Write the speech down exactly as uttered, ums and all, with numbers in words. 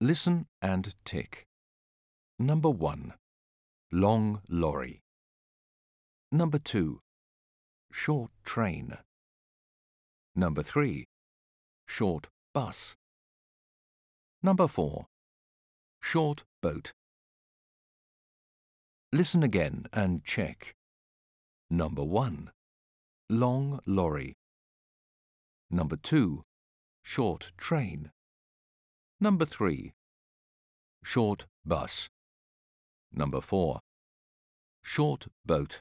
Listen and tick. Number one. Long lorry. Number two. Short train. Number three. Short bus. Number four. Short boat. Listen again and check. Number one. Long lorry. Number two. Short train. Number three. Short bus. Number four. Short boat.